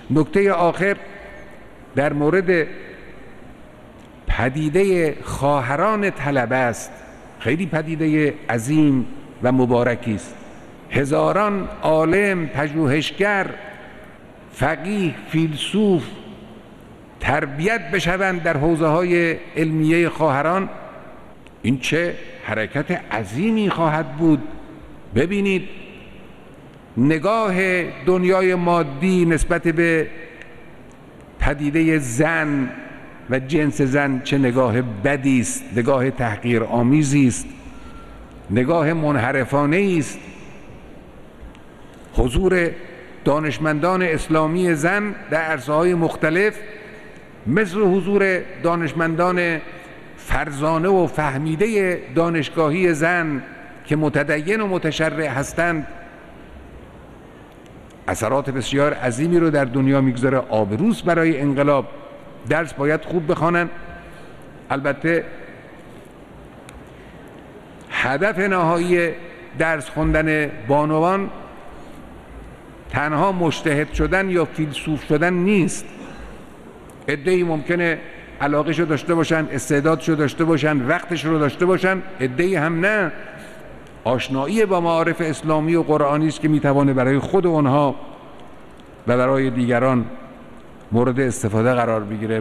نکته آخر در مورد پدیده خواهران طلبه است. خیلی پدیده عظیم و مبارکی است. هزاران عالم، پژوهشگر، فقیه، فیلسوف تربیت بشوند در حوزه‌های علمیه خواهران. این چه حرکت عظیمی خواهد بود. ببینید نگاه دنیای مادی نسبت به پدیده زن و جنس زن چه نگاه بدی است، نگاه تحقیرآمیزی است، نگاه منحرفانه است. حضور دانشمندان اسلامی زن در عرصه‌های مختلف مثل حضور دانشمندان فرزانه و فهمیده دانشگاهی زن که متدین و متشرع هستند اثرات بسیار عظیمی رو در دنیا میگذاره. آبروست برای انقلاب. درس باید خوب بخوانن. البته هدف نهایی درس خوندن بانوان تنها مجتهد شدن یا فیلسوف شدن نیست. عده‌ای ممکنه علاقه‌شو داشته باشن، استعدادشو داشته باشن، وقتش رو داشته باشن، عده‌ای هم نه. آشنایی با معارف اسلامی و قرآنی است که میتوانه برای خود اونها و برای دیگران مورد استفاده قرار بگیره.